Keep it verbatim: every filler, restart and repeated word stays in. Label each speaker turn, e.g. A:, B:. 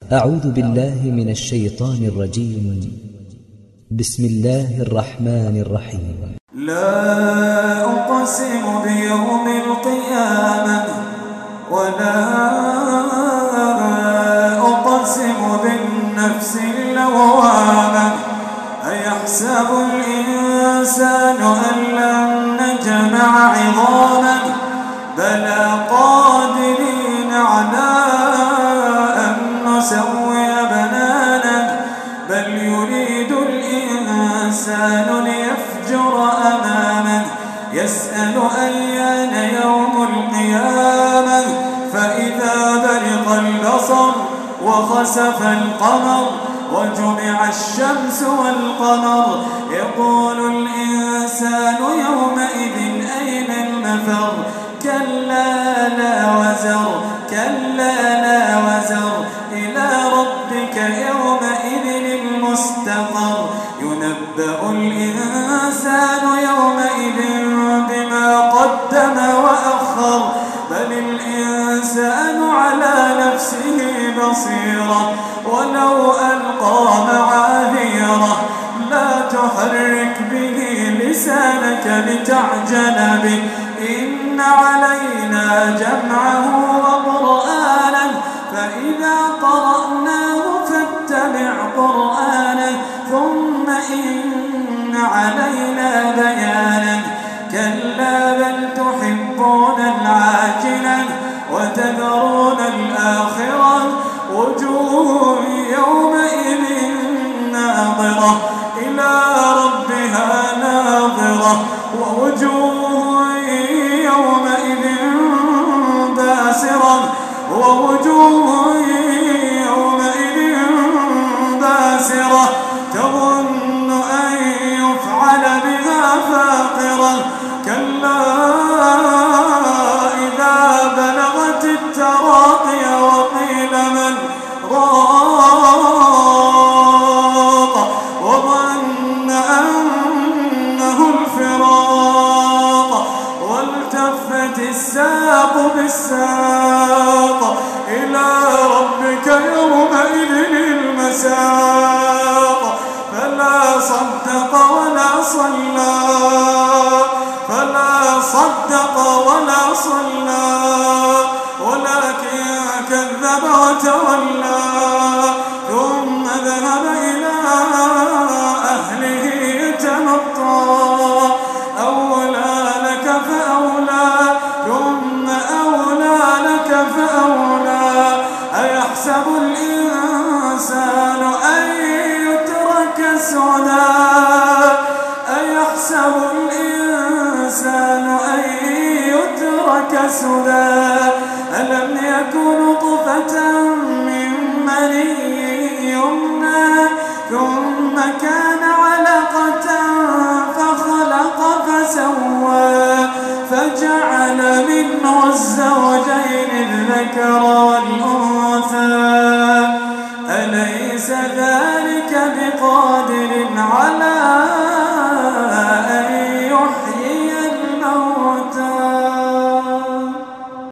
A: أعوذ بالله من الشيطان الرجيم. بسم الله الرحمن الرحيم.
B: لا أقسم بيوم القيامة ولا أقسم بالنفس اللوامة أيحسب الإنسان أن لن نجمع عظامه بلى قادرين على أن نسوي بنانه بل يريد الإنسان ليفجر أمامه يسأل أيان يوم القيامة فإذا برق البصر وخسف القمر وجمع الشمس والقمر يقول الإنسان يومئذ أين المفر كلا لا وزر كلا لا وزر إلى ربك يومئذ المستقر ينبأ الإنسان يومئذ بما قدم وأخر بل الإنسان على نفسه بصيرة ولو ألقى معاذيره لا تحرك به لسانك لتعجل به إن علينا جمعه وقرآنه فإذا قرأناه فاتبع قرآنه ثم إن علينا بيانه كلا بل تحبون العاجلة وتذرون الآخرة وجوه يومئذ ناظرة إلى ربها ناظرة ووجوه يومئذ باسرة ووجوه يومئذ باسرة تظن أن يفعل بها فاقرة كلا إذا بلغت التراقي وقيل من راق وظن أنه الفراق والتفت الساق بالساق إلى ربك يومئذ المساق فلا صدق ولا صلى فلا صدق ولا صلى ولكن كذب وتولى ثم ذهب إلى أهله يتمطى أولى لك فأولى ثم أولى لك فأولى أيحسب الإنسان أن يترك سدى أيحسب الإنسان أن يترك سدى ألم يكن نطفة من مني يمنى ثم كان علقة فخلق فسوى فجعل منه الزوجين الذكر والأنثى أليس ذلك بقادر على